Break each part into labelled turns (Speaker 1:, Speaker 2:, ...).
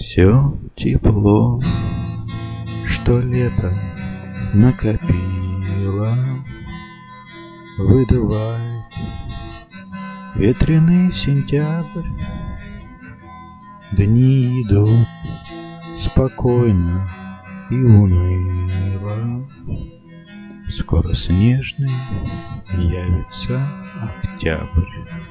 Speaker 1: Все тепло, что лето накопило, выдувает ветреный сентябрь. Дни идут спокойно и уныло, скоро снежный явится октябрь.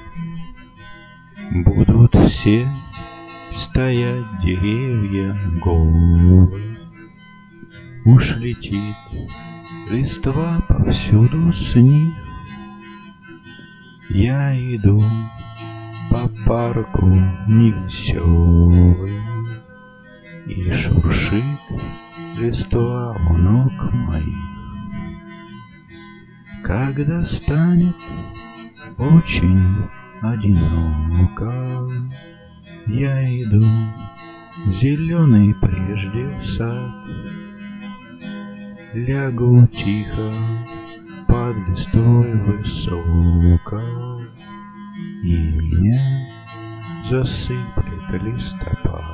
Speaker 1: Будут все стоять деревья голые, уж летит листва повсюду с них. Я иду по парку невеселый, и шуршит листва у ног моих. Когда станет очень одиноко, я иду в зеленый прежде сад, лягу тихо под листвой высоко, и меня засыплет листопад.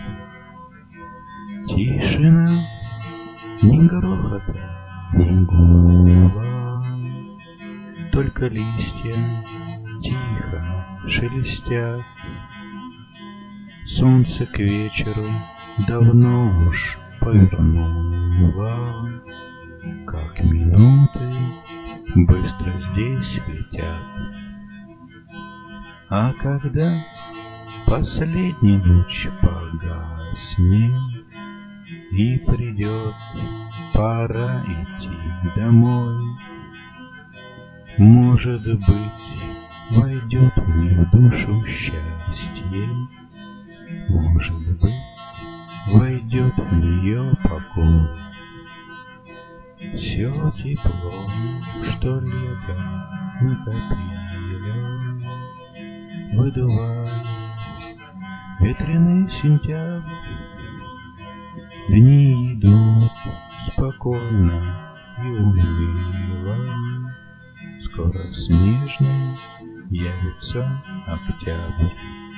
Speaker 1: Тишина, ни грохота, ни гула, только листья тихо шелестят. Солнце к вечеру давно уж повернуло, как минуты быстро здесь летят. А когда последний луч погаснет и придет пора идти домой, может быть, войдет мне в душу счастье, может быть, войдет в нее покой. Все тепло, что лето накопило, выдувает ветреный сентябрь. Дни идут спокойно и уныло, скоро снежный явится октябрь.